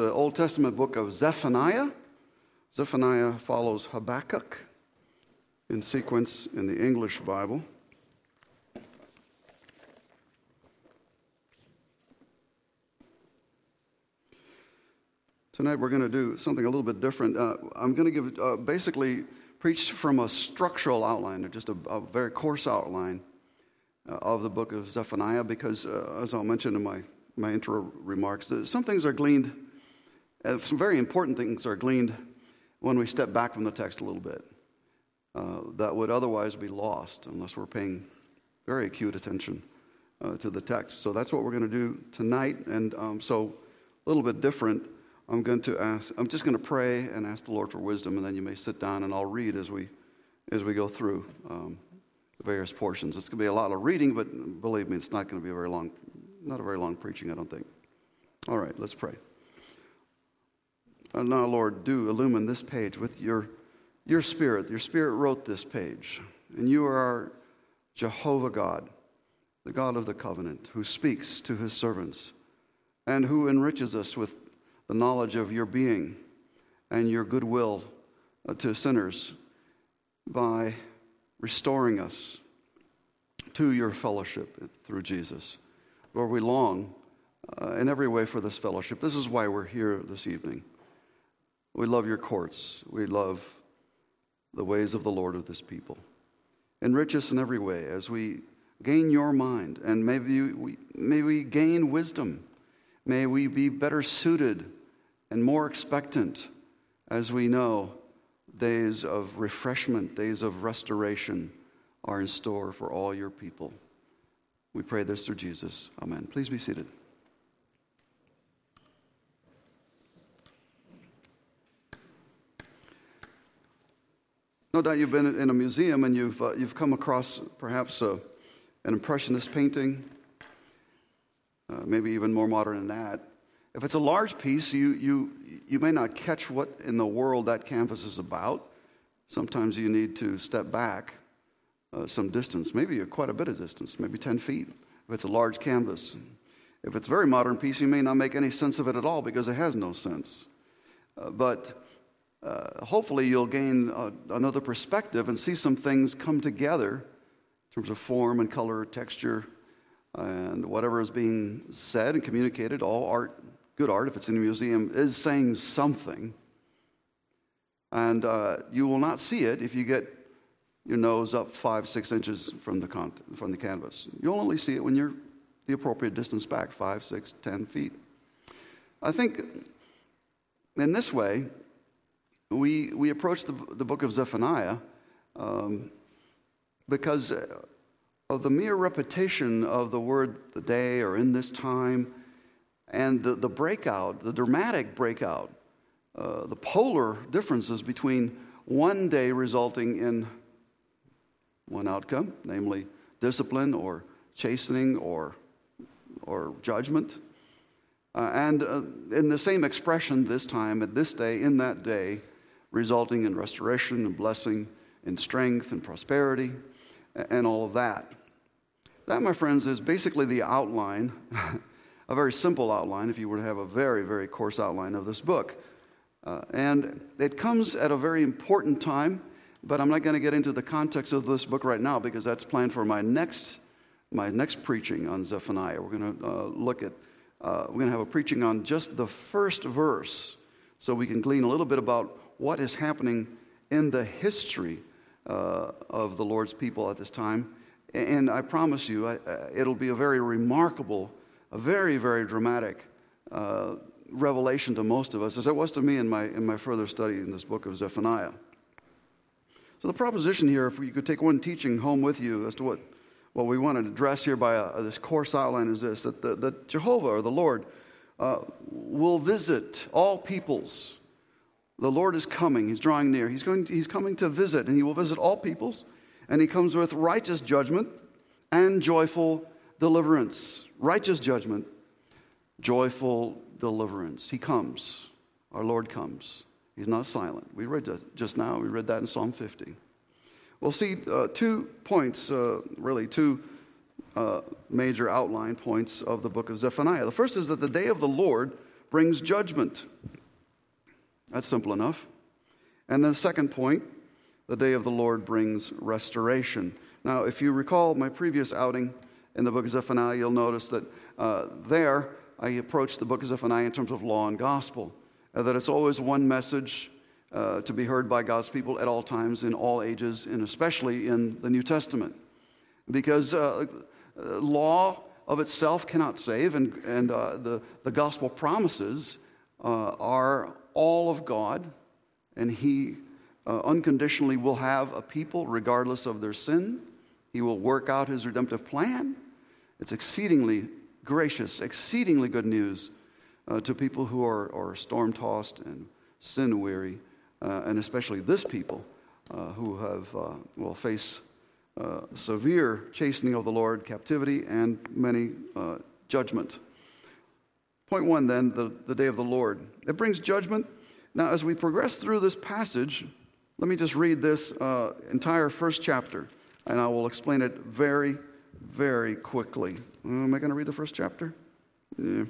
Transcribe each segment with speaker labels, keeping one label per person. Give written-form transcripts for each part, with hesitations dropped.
Speaker 1: the Old Testament book of Zephaniah. Zephaniah follows Habakkuk in sequence in the English Bible. Tonight we're going to do something a little bit different. I'm going to give basically preach from a structural outline, or just a very coarse outline of the book of Zephaniah, because as I'll mention in my intro remarks, some things are gleaned, some very important things are gleaned when we step back from the text a little bit that would otherwise be lost unless we're paying very acute attention to the text. So that's what we're going to do tonight, and so a little bit different. I'm just going to pray and ask the Lord for wisdom, and then you may sit down and I'll read as we go through the various portions. It's going to be a lot of reading, but believe me, it's not going to be a very long preaching, I don't think. All right, let's pray. And now, Lord, do illumine this page with your Spirit. Your Spirit wrote this page, and you are our Jehovah God, the God of the covenant, who speaks to his servants and who enriches us with the knowledge of your being and your goodwill to sinners by restoring us to your fellowship through Jesus. Lord, we long in every way for this fellowship. This is why we're here this evening. We love your courts. We love the ways of the Lord of this people. Enrich us in every way as we gain your mind, and may we gain wisdom. May we be better suited and more expectant as we know days of refreshment, days of restoration are in store for all your people. We pray this through Jesus. Amen. Please be seated. No doubt you've been in a museum and you've come across perhaps an impressionist painting, maybe even more modern than that. If it's a large piece, you may not catch what in the world that canvas is about. Sometimes you need to step back some distance, maybe quite a bit of distance, maybe 10 feet, if it's a large canvas. If it's a very modern piece, you may not make any sense of it at all because it has no sense. But hopefully you'll gain another perspective and see some things come together in terms of form and color, texture, and whatever is being said and communicated. All art, good art, if it's in a museum, is saying something. And you will not see it if you get your nose up 5-6 inches from the canvas. You'll only see it when you're the appropriate distance back, 5, 6, 10 feet. I think in this way, we approach the book of Zephaniah because of the mere repetition of the word the day or in this time, and the breakout, the dramatic breakout, the polar differences between one day resulting in one outcome, namely discipline or chastening or judgment, and in the same expression this time, at this day, in that day, resulting in restoration and blessing, in strength and prosperity, and all of that. That, my friends, is basically the outline, a very simple outline, if you were to have a very, very coarse outline of this book. And it comes at a very important time, but I'm not going to get into the context of this book right now because that's planned for my next preaching on Zephaniah. We're going to we're going to have a preaching on just the first verse, so we can glean a little bit about what is happening in the history of the Lord's people at this time. And I promise you, it'll be a very remarkable, a very, very dramatic revelation to most of us, as it was to me in my further study in this book of Zephaniah. So the proposition here, if you could take one teaching home with you as to what we want to address here by this course outline, is this: that Jehovah, or the Lord, will visit all peoples. The Lord is coming. He's drawing near. He's coming to visit, and he will visit all peoples. And he comes with righteous judgment and joyful deliverance. Righteous judgment, joyful deliverance. He comes. Our Lord comes. He's not silent. We read that just now. We read that in Psalm 50. We'll see 2 points, really 2 major outline points of the book of Zephaniah. The first is that the day of the Lord brings judgment. That's simple enough. And then the second point, the day of the Lord brings restoration. Now, if you recall my previous outing in the book of Zephaniah, you'll notice that there I approached the book of Zephaniah in terms of law and gospel, that it's always one message to be heard by God's people at all times, in all ages, and especially in the New Testament. Because law of itself cannot save, and the gospel promises are all of God, and He unconditionally will have a people regardless of their sin. He will work out His redemptive plan. It's exceedingly gracious, exceedingly good news to people who are storm-tossed and sin-weary, and especially this people who will face severe chastening of the Lord, captivity, and many judgment. Point one, then, the day of the Lord. It brings judgment. Now, as we progress through this passage, let me just read this entire first chapter, and I will explain it very, very quickly. Am I going to read the first chapter? Yeah.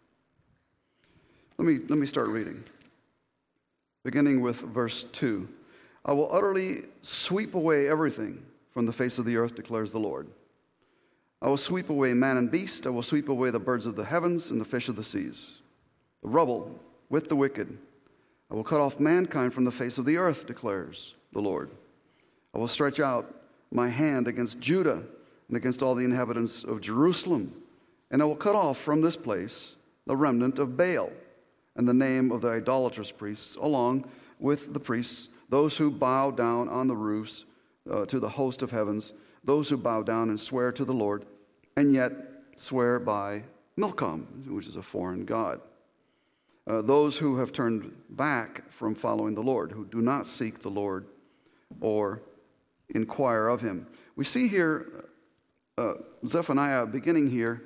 Speaker 1: Let me start reading, beginning with verse 2. I will utterly sweep away everything from the face of the earth, declares the Lord. I will sweep away man and beast. I will sweep away the birds of the heavens and the fish of the seas, the rubble with the wicked. I will cut off mankind from the face of the earth, declares the Lord. I will stretch out my hand against Judah and against all the inhabitants of Jerusalem, and I will cut off from this place the remnant of Baal and the name of the idolatrous priests, along with the priests, those who bow down on the roofs to the host of heavens, those who bow down and swear to the Lord, and yet swear by Milcom, which is a foreign god. Those who have turned back from following the Lord, who do not seek the Lord or inquire of Him. We see here Zephaniah beginning here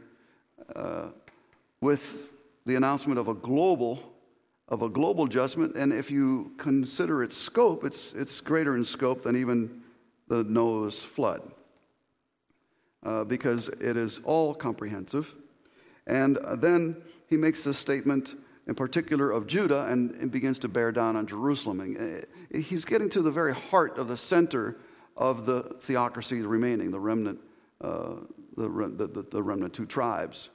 Speaker 1: with the announcement of a global judgment, and if you consider its scope, it's greater in scope than even the Noah's flood, because it is all comprehensive. And then he makes this statement in particular of Judah, and begins to bear down on Jerusalem. And he's getting to the very heart of the center of the theocracy remaining, the remnant, the remnant two tribes.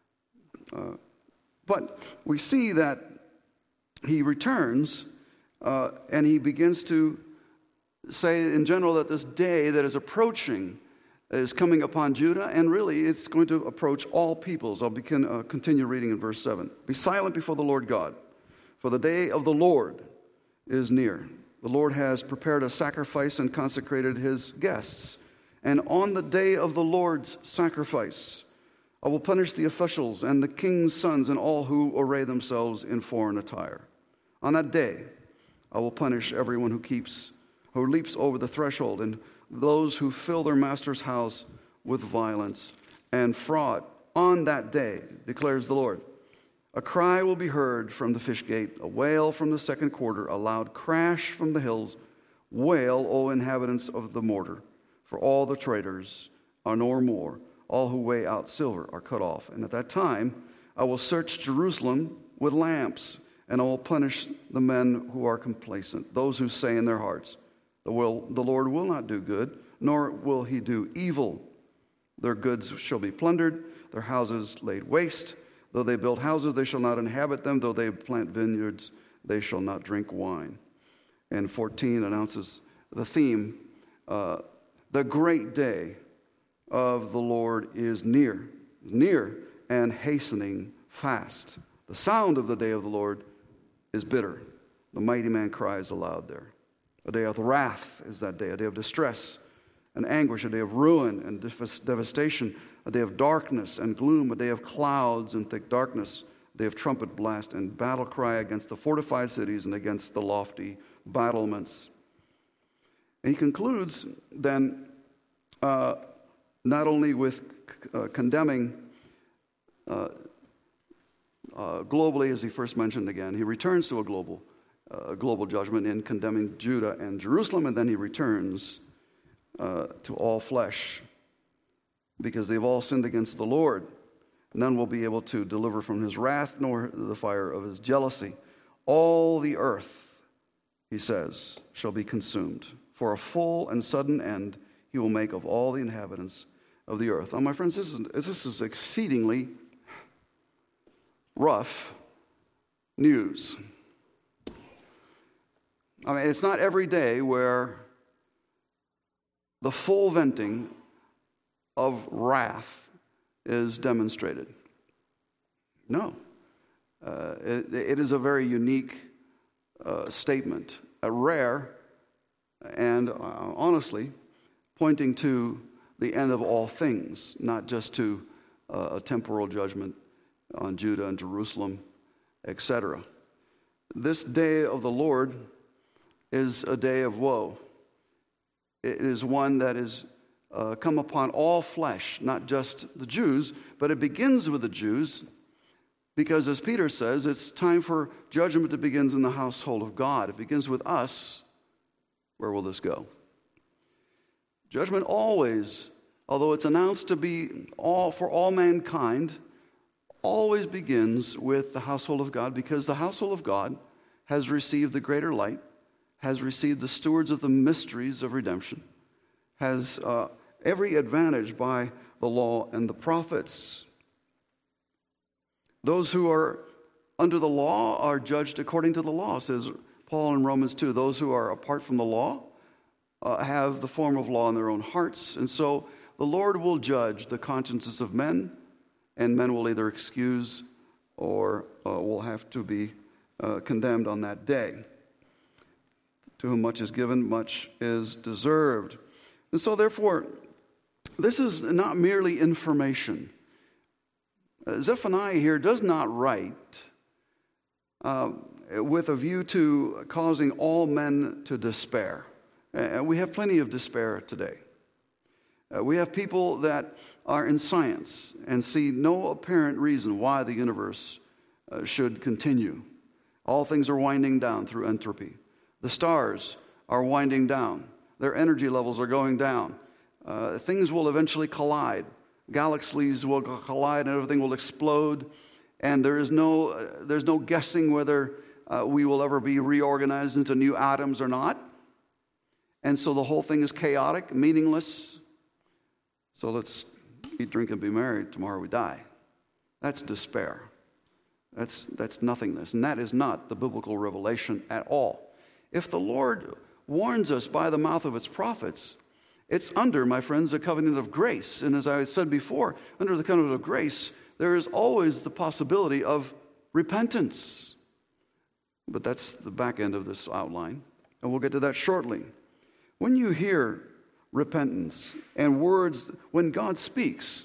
Speaker 1: But we see that he returns, and he begins to say in general that this day that is approaching is coming upon Judah, and really it's going to approach all peoples. I'll continue reading in verse 7. Be silent before the Lord God, for the day of the Lord is near. The Lord has prepared a sacrifice and consecrated His guests. And on the day of the Lord's sacrifice, I will punish the officials and the king's sons and all who array themselves in foreign attire. On that day, I will punish everyone who leaps over the threshold, and those who fill their master's house with violence and fraud. On that day, declares the Lord, a cry will be heard from the fish gate, a wail from the second quarter, a loud crash from the hills. Wail, O inhabitants of the mortar, for all the traders are no more. All who weigh out silver are cut off. And at that time, I will search Jerusalem with lamps, and I will punish the men who are complacent, those who say in their hearts, the Lord will not do good, nor will He do evil. Their goods shall be plundered, their houses laid waste. Though they build houses, they shall not inhabit them. Though they plant vineyards, they shall not drink wine. And 14 announces the theme, the great day of the Lord is near and hastening fast. The sound of the day of the Lord is bitter. The mighty man cries aloud there. A day of wrath is that day, a day of distress and anguish, a day of ruin and devastation, a day of darkness and gloom, a day of clouds and thick darkness, a day of trumpet blast and battle cry against the fortified cities and against the lofty battlements. And he concludes then not only with condemning globally, as he first mentioned again, he returns to a global judgment in condemning Judah and Jerusalem, and then he returns to all flesh because they've all sinned against the Lord. None will be able to deliver from his wrath, nor the fire of his jealousy. All the earth, he says, shall be consumed. For a full and sudden end he will make of all the inhabitants of the earth. Now, my friends, this is exceedingly rough news. I mean, it's not every day where the full venting of wrath is demonstrated. No. It is a very unique statement, a rare, and honestly, pointing to the end of all things, not just to a temporal judgment on Judah and Jerusalem, etc. This day of the Lord is a day of woe. It is one that is come upon all flesh, not just the Jews, but it begins with the Jews because, as Peter says, it's time for judgment that begins in the household of God. It begins with us. Where will this go? Judgment always, although it's announced to be for all mankind, always begins with the household of God, because the household of God has received the greater light, has received the stewards of the mysteries of redemption, has every advantage by the law and the prophets. Those who are under the law are judged according to the law, says Paul in Romans 2. Those who are apart from the law have the form of law in their own hearts. And so the Lord will judge the consciences of men, and men will either excuse or will have to be condemned on that day. To whom much is given, much is deserved. And so therefore, this is not merely information. Zephaniah here does not write with a view to causing all men to despair. We have plenty of despair today. We have people that are in science and see no apparent reason why the universe should continue. All things are winding down through entropy. The stars are winding down. Their energy levels are going down. Things will eventually collide. Galaxies will collide and everything will explode. And there's no guessing whether we will ever be reorganized into new atoms or not. And so the whole thing is chaotic, meaningless. So let's eat, drink, and be merry. Tomorrow we die. That's despair. That's nothingness. And that is not the biblical revelation at all. If the Lord warns us by the mouth of its prophets, it's under, my friends, a covenant of grace. And as I said before, under the covenant of grace, there is always the possibility of repentance. But that's the back end of this outline, and we'll get to that shortly. When you hear repentance and words, when God speaks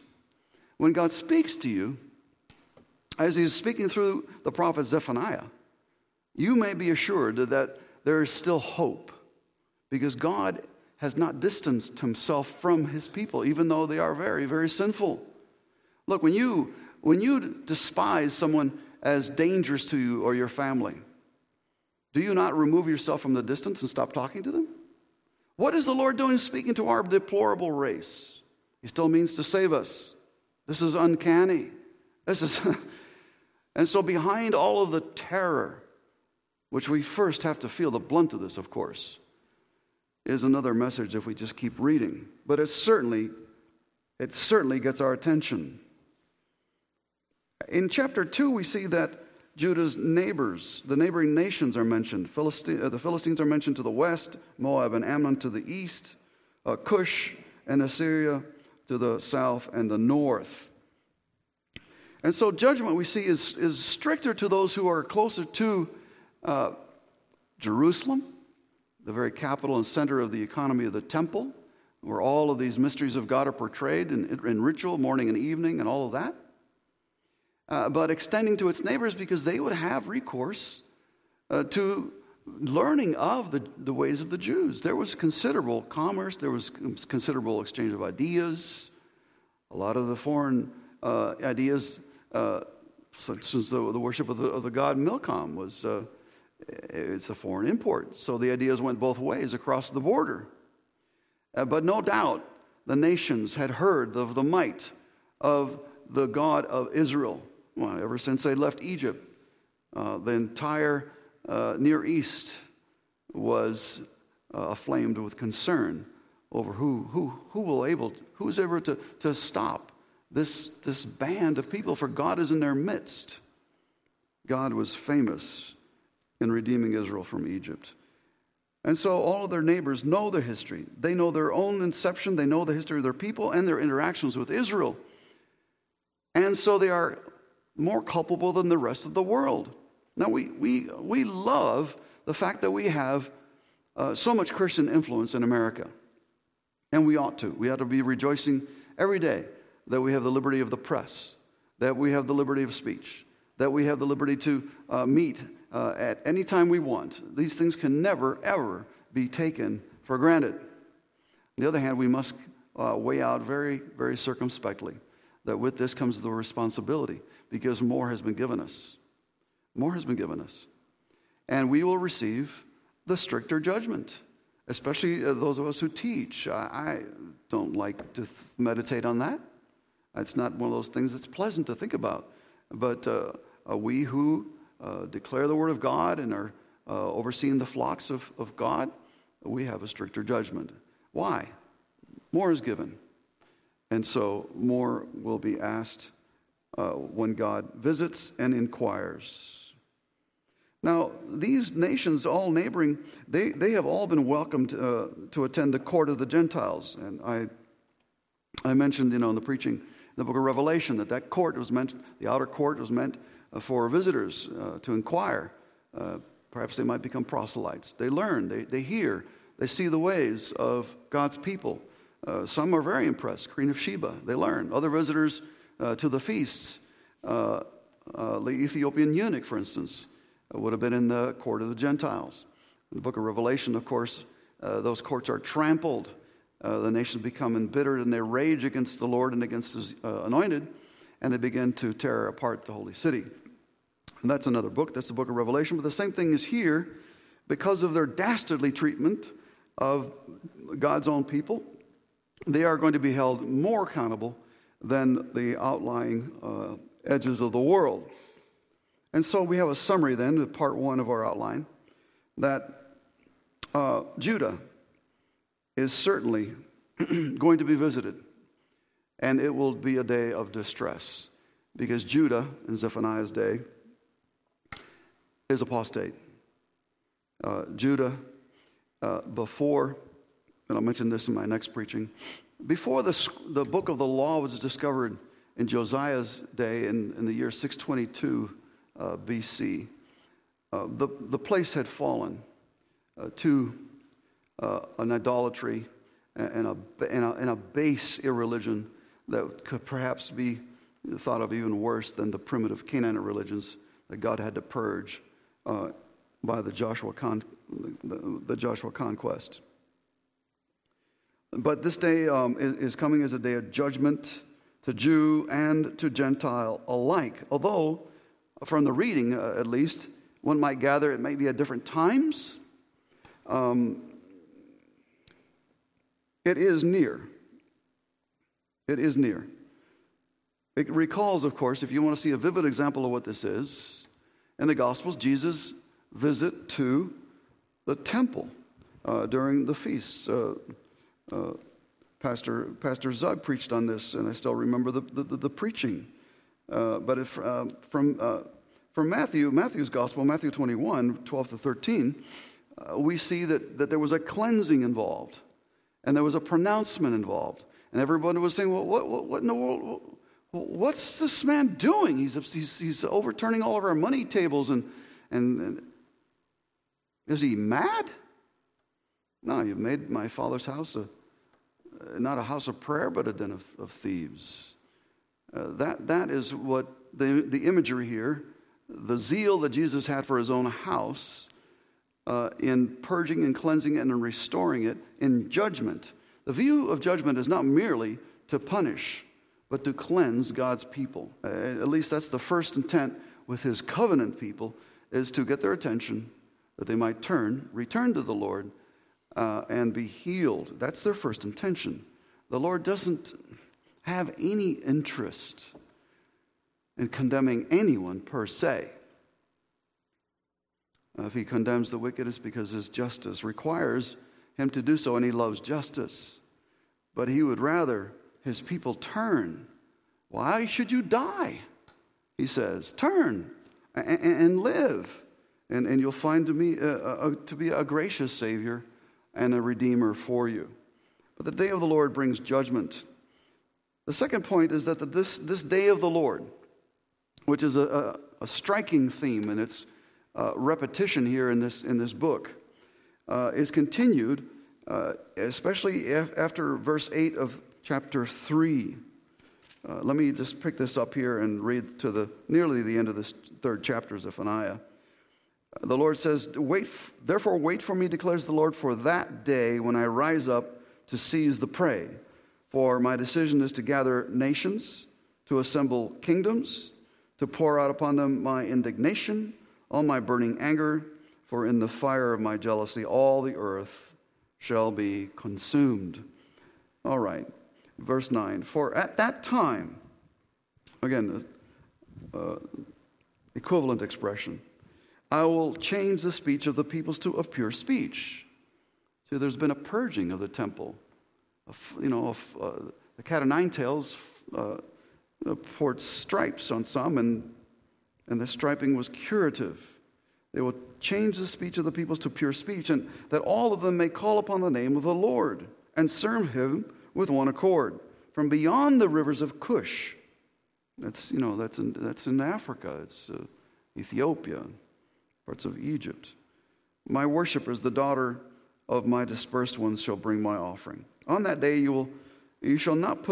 Speaker 1: to you, as he's speaking through the prophet Zephaniah, you may be assured that there is still hope, because God has not distanced himself from his people, even though they are very, very sinful. Look, when you despise someone as dangerous to you or your family, do you not remove yourself from the distance and stop talking to them? What is the Lord doing speaking to our deplorable race? He still means to save us. This is uncanny. And so behind all of the terror, which we first have to feel the blunt of this, of course, is another message if we just keep reading. But it certainly gets our attention. In chapter 2, we see that Judah's neighbors, the neighboring nations, are mentioned. The Philistines are mentioned to the west, Moab and Ammon to the east, Cush and Assyria to the south and the north. And so judgment, we see, is stricter to those who are closer to Jerusalem, the very capital and center of the economy of the temple, where all of these mysteries of God are portrayed in ritual, morning and evening, and all of that. But extending to its neighbors, because they would have recourse to learning of the ways of the Jews. There was considerable commerce. There was considerable exchange of ideas. A lot of the foreign ideas, such as the worship of the god Milcom, it's a foreign import. So the ideas went both ways across the border. But no doubt the nations had heard of the might of the God of Israel. Well, ever since they left Egypt, the entire Near East was aflamed with concern over who's able to stop this band of people, for God is in their midst. God was famous in redeeming Israel from Egypt. And so all of their neighbors know their history. They know their own inception. They know the history of their people and their interactions with Israel. And so they are more culpable than the rest of the world. Now, we love the fact that we have so much Christian influence in America. And we ought to. We ought to be rejoicing every day that we have the liberty of the press, that we have the liberty of speech, that we have the liberty to meet at any time we want. These things can never, ever be taken for granted. On the other hand, we must weigh out very, very circumspectly that with this comes the responsibility, because more has been given us. More has been given us. And we will receive the stricter judgment, especially those of us who teach. I don't like to meditate on that. It's not one of those things that's pleasant to think about. But we who declare the Word of God and are overseeing the flocks of God, we have a stricter judgment. Why? More is given. And so more will be asked when God visits and inquires. Now, these nations, all neighboring, they have all been welcomed to attend the court of the Gentiles. And I mentioned, in the preaching, in the book of Revelation, that court was meant, the outer court was meant for visitors to inquire. Perhaps they might become proselytes. They learn, they hear, they see the ways of God's people. Some are very impressed. Queen of Sheba, they learn. Other visitors to the feasts, the Ethiopian eunuch, for instance, would have been in the court of the Gentiles. In the book of Revelation, of course, those courts are trampled. The nations become embittered, and they rage against the Lord and against His anointed, and they begin to tear apart the holy city. And that's another book. That's the book of Revelation. But the same thing is here. Because of their dastardly treatment of God's own people, they are going to be held more accountable than the outlying edges of the world. And so we have a summary then of part one of our outline, that Judah is certainly going to be visited, and it will be a day of distress, because Judah, in Zephaniah's day, is apostate. Judah, before, and I'll mention this in my next preaching, before the book of the law was discovered in Josiah's day in the year 622 BC, the place had fallen to an idolatry and a base irreligion that could perhaps be thought of even worse than the primitive Canaanite religions that God had to purge by the Joshua conquest. But this day is coming as a day of judgment to Jew and to Gentile alike. Although, from the reading at least, one might gather it may be at different times. It is near. It is near. It recalls, of course, if you want to see a vivid example of what this is, in the Gospels, Jesus' visit to the temple during the feasts. Pastor Zug preached on this, and I still remember the preaching. But from Matthew's Gospel, Matthew 21, 12 to 13, we see that there was a cleansing involved, and there was a pronouncement involved. And everybody was saying, well, what in the world? What's this man doing? He's overturning all of our money tables, and is he mad? No, you've made my Father's house not a house of prayer, but a den of thieves. That is what the imagery here, the zeal that Jesus had for His own house, in purging and cleansing it and restoring it in judgment. The view of judgment is not merely to punish, but to cleanse God's people. At least that's the first intent with His covenant people, is to get their attention, that they might return to the Lord, and be healed. That's their first intention. The Lord doesn't have any interest in condemning anyone per se. If he condemns the wicked, it's because his justice requires him to do so, and he loves justice. But he would rather his people turn. Why should you die? He says, turn and live. And you'll find to be a gracious Savior and a Redeemer for you. But the day of the Lord brings judgment. The second point is that this day of the Lord, which is a striking theme in its repetition here in this book, is continued, especially after verse 8 of chapter 3. Let me just pick this up here and read to nearly the end of this third chapter of Zephaniah. The Lord says, therefore wait for me, declares the Lord, for that day when I rise up to seize the prey. For my decision is to gather nations, to assemble kingdoms, to pour out upon them my indignation, all my burning anger, for in the fire of my jealousy all the earth shall be consumed. All right, verse 9. For at that time, again, equivalent expression, I will change the speech of the peoples to a pure speech. See, there's been a purging of the temple. The cat o' nine tails poured stripes on some, and the striping was curative. They will change the speech of the peoples to pure speech, and that all of them may call upon the name of the Lord and serve him with one accord. From beyond the rivers of Cush, that's in Africa, it's Ethiopia, parts of Egypt. My worshipers, the daughter of my dispersed ones, shall bring my offering. On that day you shall not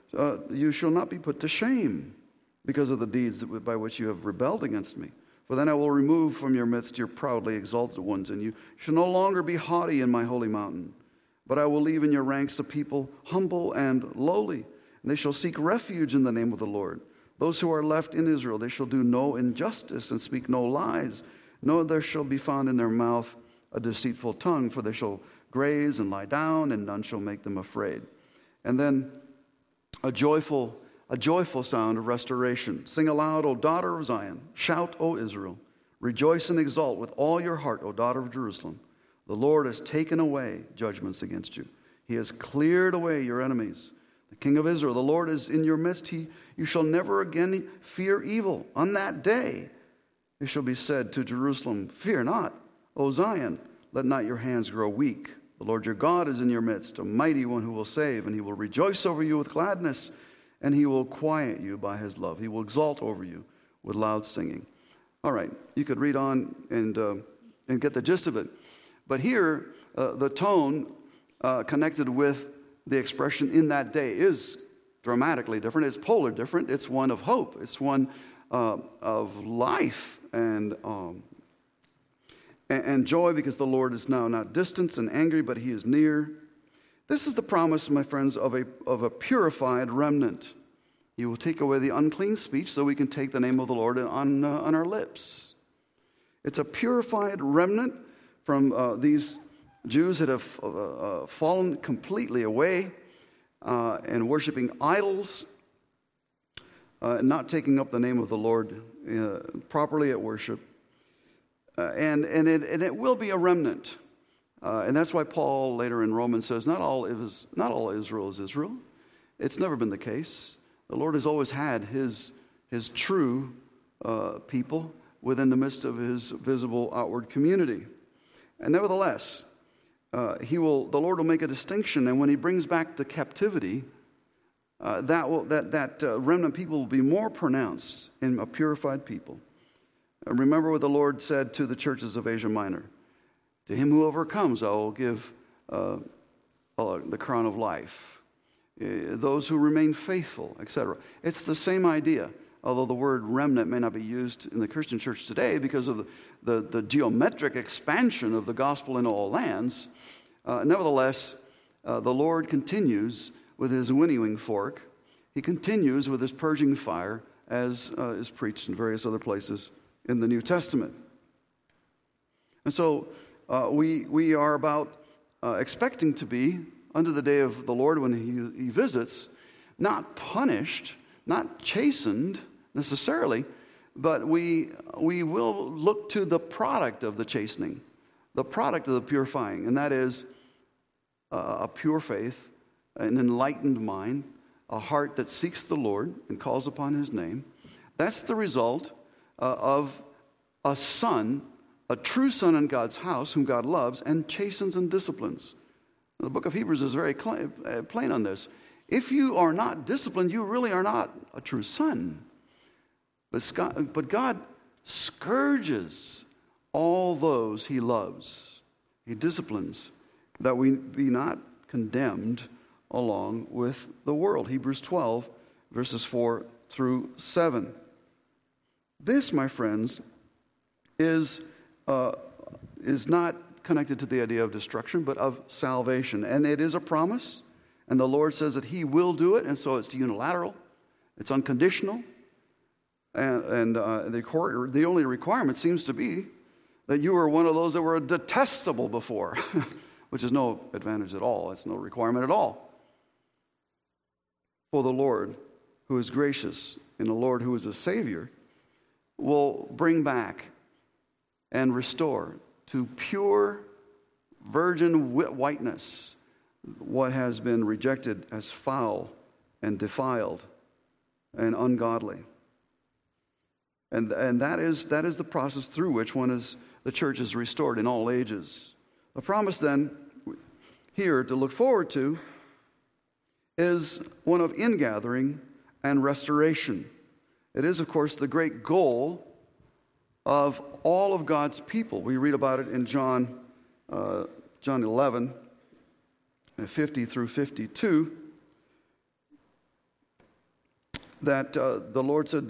Speaker 1: be put to shame because of the deeds by which you have rebelled against me. For then I will remove from your midst your proudly exalted ones, and you shall no longer be haughty in my holy mountain. But I will leave in your ranks a people humble and lowly, and they shall seek refuge in the name of the Lord. Those who are left in Israel, they shall do no injustice and speak no lies. No, there shall be found in their mouth a deceitful tongue, for they shall graze and lie down, and none shall make them afraid. And then a joyful sound of restoration. Sing aloud, O daughter of Zion. Shout, O Israel. Rejoice and exult with all your heart, O daughter of Jerusalem. The Lord has taken away judgments against you. He has cleared away your enemies. The King of Israel, the Lord is in your midst. You shall never again fear evil. On that day it shall be said to Jerusalem, fear not, O Zion. Let not your hands grow weak. The Lord your God is in your midst, a mighty one who will save, and he will rejoice over you with gladness, and he will quiet you by his love. He will exalt over you with loud singing. All right, you could read on and get the gist of it. But here, the tone connected with the expression in that day is dramatically different. It's polar different. It's one of hope. It's one of life and joy, because the Lord is now not distant and angry, but he is near. This is the promise, my friends, of a purified remnant. He will take away the unclean speech so we can take the name of the Lord on our lips. It's a purified remnant from these Jews that have fallen completely away and worshiping idols, not taking up the name of the Lord properly at worship. And it will be a remnant. And that's why Paul later in Romans says, not all Israel is Israel. It's never been the case. The Lord has always had his true people within the midst of his visible outward community. And nevertheless, the Lord will make a distinction, and when he brings back the captivity, that remnant people will be more pronounced in a purified people. Remember what the Lord said to the churches of Asia Minor. To him who overcomes, I will give the crown of life. Those who remain faithful, etc. It's the same idea, although the word remnant may not be used in the Christian church today because of the geometric expansion of the gospel in all lands. Nevertheless, the Lord continues with his winnowing fork. He continues with his purging fire, as is preached in various other places in the New Testament. And so we are about expecting to be, under the day of the Lord when he visits, not punished, not chastened, necessarily, but we will look to the product of the chastening, the product of the purifying, and that is a pure faith, an enlightened mind, a heart that seeks the Lord and calls upon His name. That's the result of a son, a true son in God's house, whom God loves and chastens and disciplines. The book of Hebrews is very plain on this. If you are not disciplined, you really are not a true son. But God scourges all those He loves. He disciplines that we be not condemned along with the world. Hebrews 12, verses 4 through 7. This, my friends, is not connected to the idea of destruction, but of salvation. And it is a promise, and the Lord says that He will do it, and so it's unilateral, it's unconditional, and the only requirement seems to be that you were one of those that were detestable before, which is no advantage at all. It's no requirement at all. For the Lord, who is gracious, and the Lord who is a Savior, will bring back and restore to pure virgin whiteness what has been rejected as foul and defiled and ungodly. And that is the process through which the church is restored in all ages. The promise then here to look forward to is one of ingathering and restoration. It is, of course, the great goal of all of God's people. We read about it in John 11, 50 through 52, that the Lord said,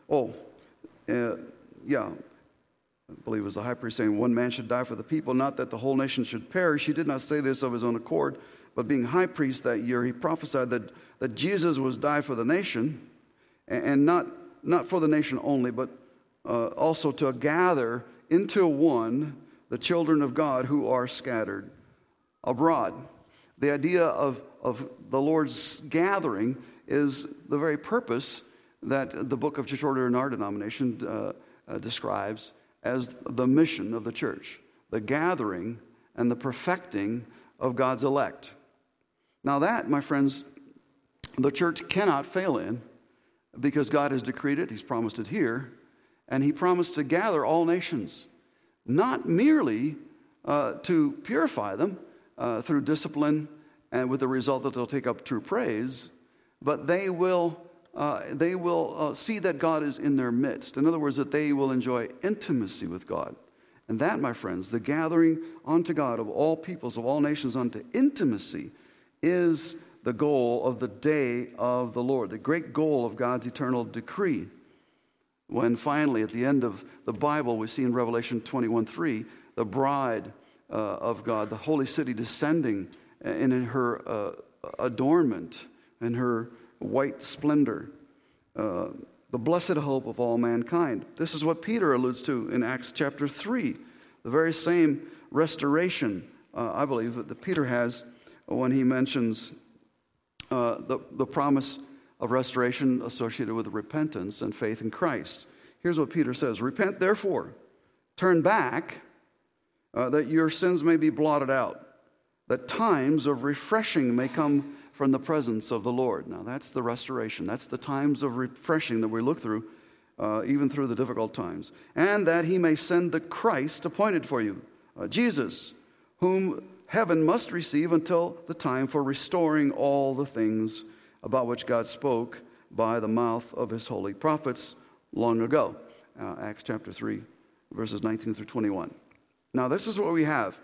Speaker 1: I believe it was the high priest saying, one man should die for the people, not that the whole nation should perish. He did not say this of his own accord, but being high priest that year, he prophesied that Jesus was die for the nation, and not for the nation only, but also to gather into one the children of God who are scattered abroad. The idea of the Lord's gathering is the very purpose that the book of Church Order in our denomination describes as the mission of the church, the gathering and the perfecting of God's elect. Now that, my friends, the church cannot fail in, because God has decreed it, He's promised it here, and He promised to gather all nations, not merely to purify them through discipline and with the result that they'll take up true praise, but they will see that God is in their midst. In other words, that they will enjoy intimacy with God. And that, my friends, the gathering unto God of all peoples, of all nations unto intimacy, is the goal of the day of the Lord, the great goal of God's eternal decree. When finally, at the end of the Bible, we see in Revelation 21:3, the bride of God, the holy city, descending in her adornment and her white splendor, the blessed hope of all mankind. This is what Peter alludes to in Acts chapter 3, the very same restoration, I believe, that Peter has when he mentions the promise of restoration associated with repentance and faith in Christ. Here's what Peter says: "Repent, therefore, turn back, that your sins may be blotted out, that times of refreshing may come from the presence of the Lord." Now that's the restoration. That's the times of refreshing that we look through, even through the difficult times. "And that He may send the Christ appointed for you, Jesus, whom heaven must receive until the time for restoring all the things about which God spoke by the mouth of His holy prophets long ago." Acts chapter 3, verses 19 through 21. Now this is what we have.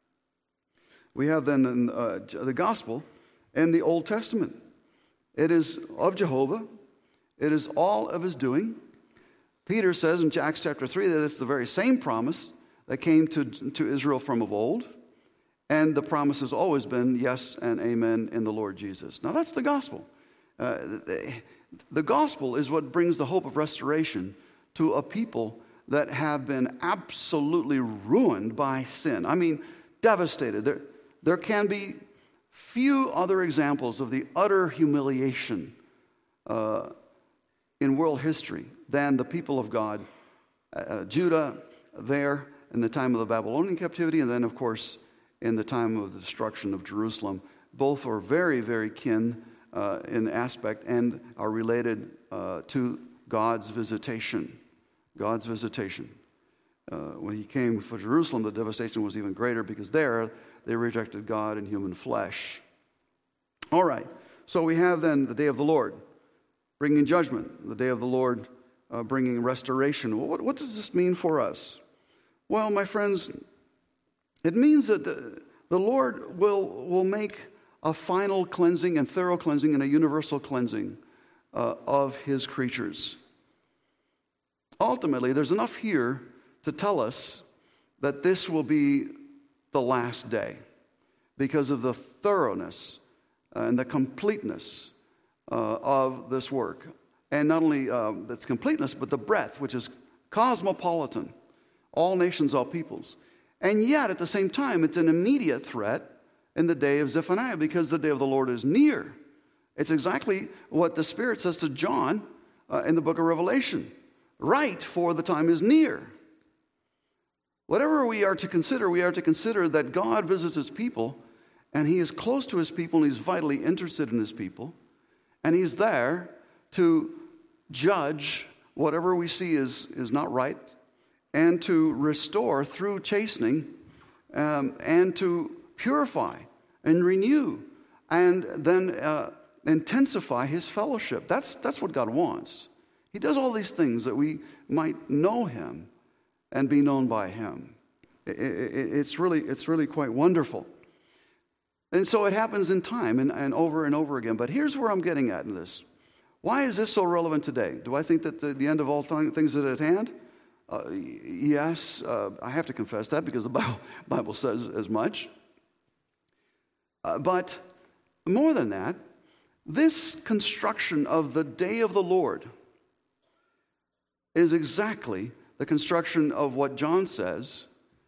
Speaker 1: We have then in, the gospel in the Old Testament. It is of Jehovah. It is all of His doing. Peter says in Acts chapter 3 that it's the very same promise that came to Israel from of old. And the promise has always been yes and amen in the Lord Jesus. Now that's the gospel. The gospel is what brings the hope of restoration to a people that have been absolutely ruined by sin. I mean, devastated. There can be few other examples of the utter humiliation in world history than the people of God. Judah there in the time of the Babylonian captivity, and then, of course, in the time of the destruction of Jerusalem. Both are very, very kin in aspect and are related to God's visitation. God's visitation. When he came for Jerusalem, the devastation was even greater because there they rejected God in human flesh. All right, so we have then the day of the Lord, bringing judgment, the day of the Lord bringing restoration. Well, what does this mean for us? Well, my friends, it means that the Lord will make a final cleansing and thorough cleansing and a universal cleansing of his creatures. Ultimately, there's enough here to tell us that this will be the last day because of the thoroughness and the completeness of this work. And not only its completeness, but the breadth, which is cosmopolitan, all nations, all peoples. And yet, at the same time, it's an immediate threat in the day of Zephaniah because the day of the Lord is near. It's exactly what the Spirit says to John in the book of Revelation. Right, for the time is near. Whatever we are to consider that God visits his people, and he is close to his people, and he's vitally interested in his people, and he's there to judge whatever we see is not right, and to restore through chastening, and to purify and renew, and then intensify his fellowship. That's what God wants. He does all these things that we might know him and be known by him. It's really quite wonderful. And so it happens in time and over again. But here's where I'm getting at in this. Why is this so relevant today? Do I think that the end of all things is at hand? Yes, I have to confess that because the Bible says as much. But more than that, this construction of the day of the Lord is exactly the construction of what John says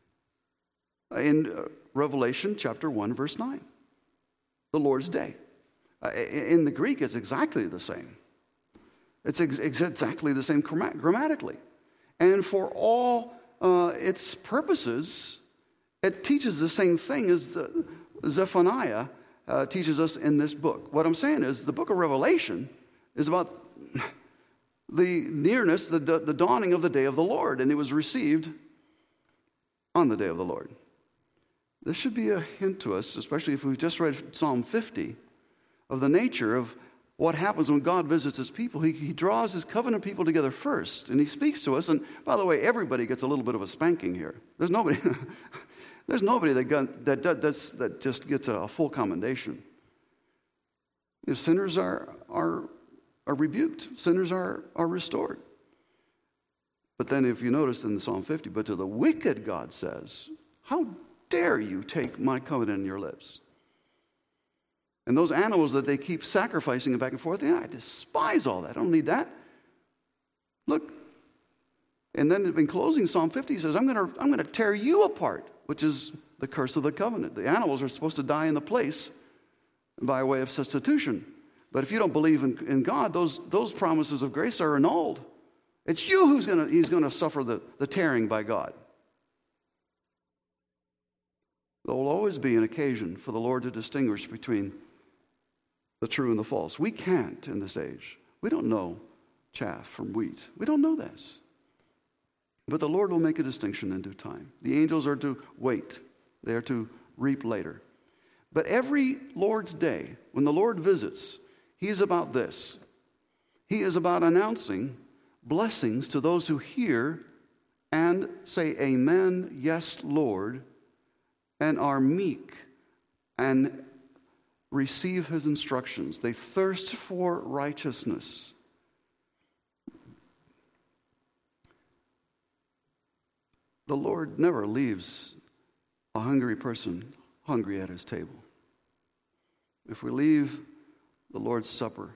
Speaker 1: in Revelation chapter 1, verse 9. The Lord's day. In the Greek, it's exactly the same. It's exactly the same grammatically. And for all its purposes, it teaches the same thing as Zephaniah teaches us in this book. What I'm saying is the book of Revelation is about the nearness, the dawning of the day of the Lord, and it was received on the day of the Lord. This should be a hint to us, especially if we've just read Psalm 50, of the nature of what happens when God visits his people. He draws his covenant people together first, and he speaks to us. And by the way, everybody gets a little bit of a spanking here. There's nobody that just gets a full commendation. If sinners are rebuked, sinners are restored. But then if you notice in Psalm 50, but to the wicked God says, how dare you take my covenant in your lips? And those animals that they keep sacrificing back and forth, I despise all that. I don't need that. Look. And then in closing, Psalm 50 says, I'm going to tear you apart, which is the curse of the covenant. The animals are supposed to die in the place by way of substitution. But if you don't believe in God, those promises of grace are annulled. It's you who's going to suffer the tearing by God. There will always be an occasion for the Lord to distinguish between the true and the false. We can't in this age. We don't know chaff from wheat. We don't know this. But the Lord will make a distinction in due time. The angels are to wait. They are to reap later. But every Lord's day, when the Lord visits, he is about this. He is about announcing blessings to those who hear and say, Amen, yes, Lord, and are meek and receive his instructions. They thirst for righteousness. The Lord never leaves a hungry person hungry at his table. If we leave the Lord's Supper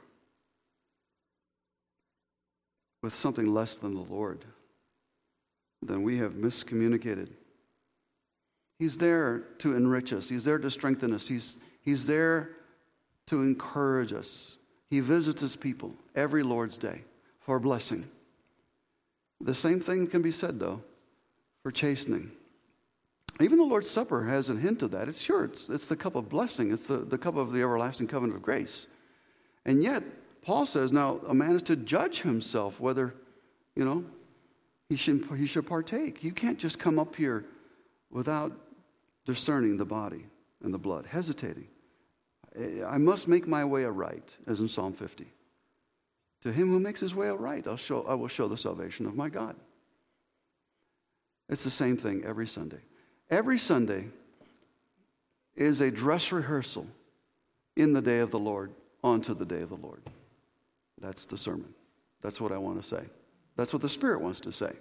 Speaker 1: with something less than the Lord, then we have miscommunicated. He's there to enrich us. He's there to strengthen us. He's there to encourage us. He visits his people every Lord's day for blessing. The same thing can be said, though, for chastening. Even the Lord's Supper has a hint of that. It's the cup of blessing. It's the cup of the everlasting covenant of grace. And yet, Paul says, now, a man is to judge himself whether, he should partake. You can't just come up here without discerning the body and the blood, hesitating. I must make my way aright, as in Psalm 50. To him who makes his way aright, I will show the salvation of my God. It's the same thing every Sunday. Every Sunday is a dress rehearsal in the day of the Lord, onto the day of the Lord. That's the sermon. That's what I want to say. That's what the Spirit wants to say.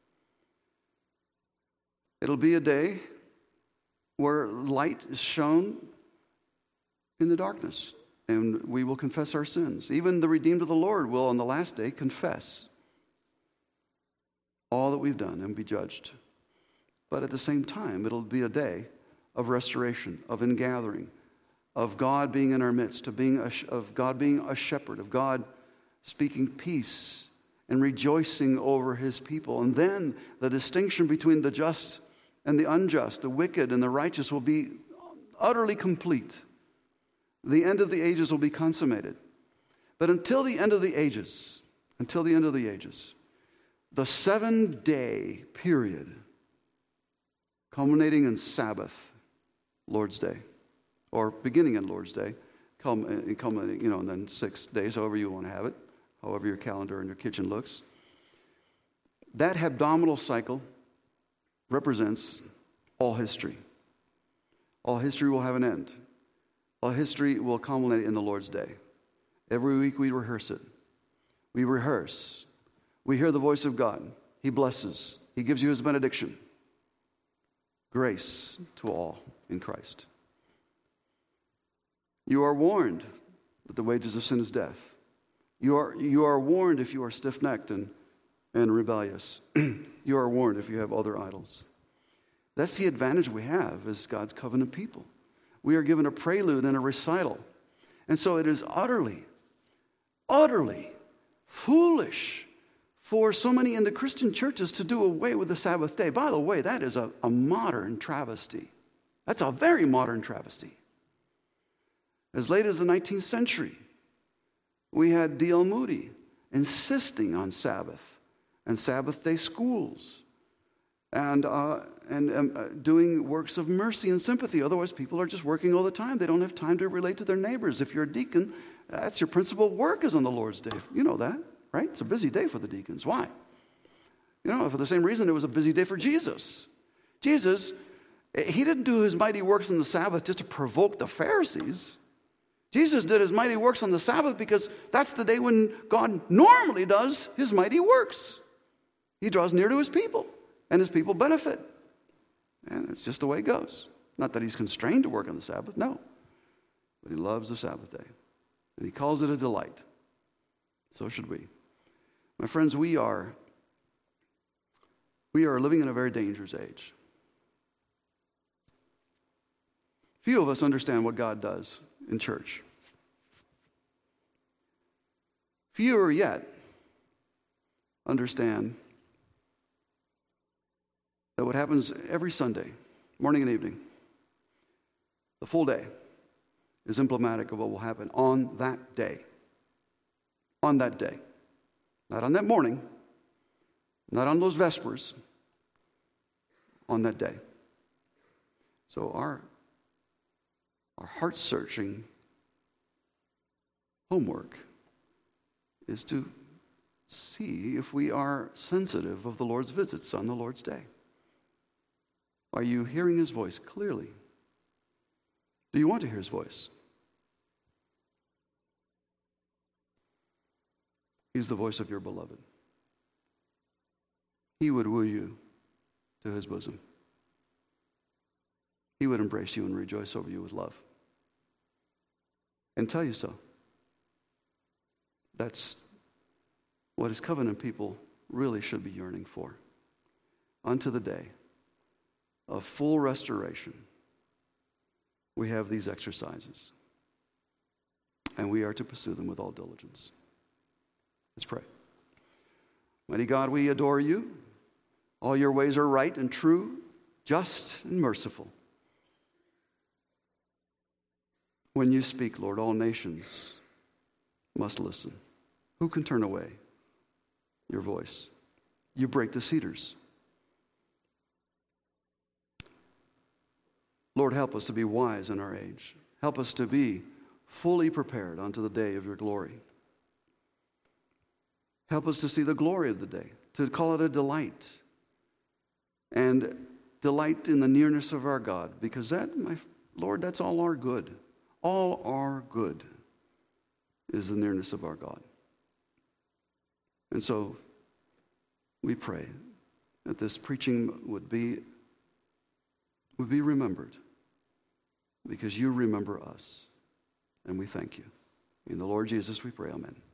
Speaker 1: It'll be a day where light is shown in the darkness, and we will confess our sins. Even the redeemed of the Lord will, on the last day, confess all that we've done and be judged. But at the same time, it'll be a day of restoration, of ingathering, of God being in our midst, of God being a shepherd, of God speaking peace and rejoicing over his people. And then the distinction between the just and the unjust, the wicked and the righteous, will be utterly complete. The end of the ages will be consummated. But until the end of the ages, the 7-day period, culminating in Sabbath, Lord's Day, or beginning in Lord's Day, culminating, and then 6 days, however you want to have it, however your calendar in your kitchen looks. That hebdomadal cycle represents all history. All history will have an end. All history will culminate in the Lord's Day. Every week we rehearse it. We rehearse. We hear the voice of God. He blesses. He gives you his benediction. Grace to all in Christ. You are warned that the wages of sin is death. You are warned if you are stiff-necked and rebellious. You are warned if you have other idols. That's the advantage we have as God's covenant people. We are given a prelude and a recital. And so it is utterly, utterly foolish for so many in the Christian churches to do away with the Sabbath day. By the way, that is a modern travesty. That's a very modern travesty. As late as the 19th century, we had D.L. Moody insisting on Sabbath and Sabbath day schools and doing works of mercy and sympathy. Otherwise, people are just working all the time. They don't have time to relate to their neighbors. If you're a deacon, that's your principal work is on the Lord's Day. You know that, right? It's a busy day for the deacons. Why? For the same reason it was a busy day for Jesus. Jesus, he didn't do his mighty works on the Sabbath just to provoke the Pharisees. Jesus did his mighty works on the Sabbath because that's the day when God normally does his mighty works. He draws near to his people, and his people benefit. And it's just the way it goes. Not that he's constrained to work on the Sabbath, no. But he loves the Sabbath day, and he calls it a delight. So should we. My friends, we are living in a very dangerous age. Few of us understand what God does in church. Fewer yet understand that what happens every Sunday, morning and evening, the full day, is emblematic of what will happen on that day. On that day. Not on that morning, not on those Vespers, on that day. So our heart-searching homework is to see if we are sensitive of the Lord's visits on the Lord's day. Are you hearing his voice clearly? Do you want to hear his voice? He's the voice of your beloved. He would woo you to his bosom. He would embrace you and rejoice over you with love and tell you so. That's what his covenant people really should be yearning for. Unto the day of full restoration, we have these exercises, and we are to pursue them with all diligence. Let's pray. Mighty God, we adore you. All your ways are right and true, just and merciful. When you speak, Lord, all nations must listen. Who can turn away your voice? You break the cedars. Lord, help us to be wise in our age. Help us to be fully prepared unto the day of your glory. Help us to see the glory of the day, to call it a delight, and delight in the nearness of our God, because that, my Lord, that's all our good. All our good is the nearness of our God. And so we pray that this preaching would be remembered, because you remember us. And we thank you. In the Lord Jesus we pray, amen.